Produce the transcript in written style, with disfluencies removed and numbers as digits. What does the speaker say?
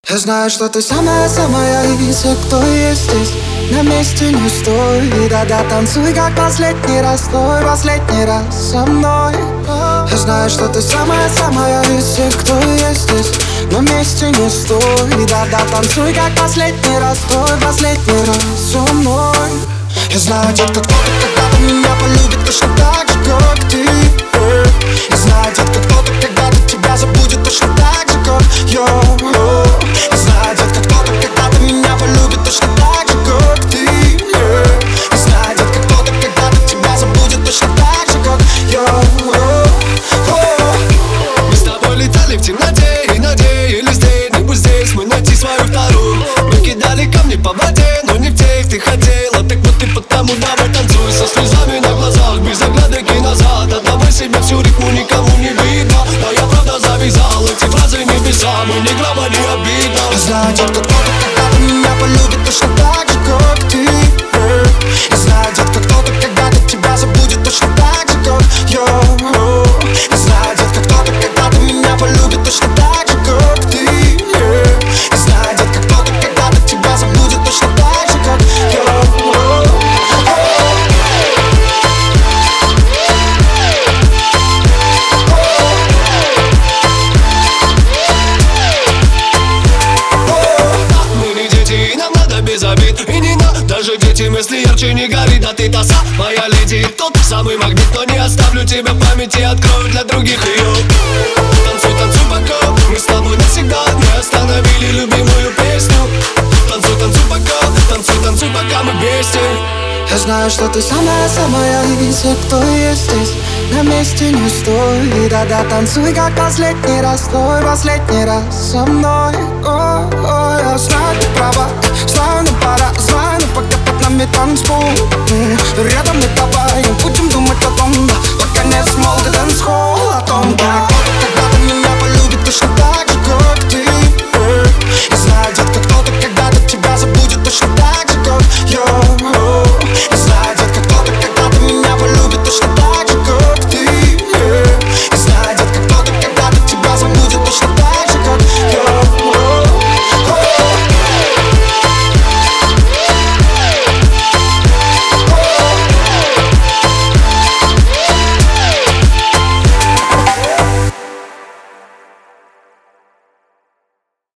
Я знаю, что ты самая-самая из всех, кто есть здесь. На месте не стой, да-да, танцуй как последний раз, твой последний раз со мной. Я знаю, что ты самая-самая из всех, кто есть здесь. На месте не стой, да-да, танцуй как последний раз, твой последний раз со мной. Я знаю, детка, кто-то когда-то меня полюбит точно так же, как ты. Я знаю, детка, кто-то когда-то тебя забудет точно так же, как я. Я знаю, детка, кто-то когда-то меня полюбит точно так же, как ты. Я знаю, детка, кто-то когда-то тебя забудет точно так же, как я. Мы с тобой летали в темноте и надеялись где-нибудь здесь мы найти свою вторую. Мы кидали камни по воде, но не в тех ты хотела. Так вот ты потому давай танцуй со слезами на глазах, без оглядки назад. Отдавай себе всю ритму, никому не видно. А я правда завязал эти фразы небесам, и ни грамма не обидно. Я знаю, детка, кто-то когда-то меня полюбит точно так же, как ты. Я знаю, детка, кто-то когда-то тебя забудет точно так же, как я. Я знаю, детка, кто-то когда-то меня полюбит точно так же, как ты. Я знаю, детка, кто-то когда-то тебя забудет точно так же, как я. Без обид, и не надо даже детям, если ярче не горит. А ты та самая леди, тот самый магнит. Но не оставлю тебя в памяти, открою для других ее. Танцуй, танцуй пока мы с тобой навсегда не остановили любимую песню. Танцуй, танцуй пока, танцуй, танцуй пока мы вместе. Я знаю, что ты самая-самая из всех, кто есть здесь. На месте не стой, да-да, танцуй как последний раз, твой последний раз со мной.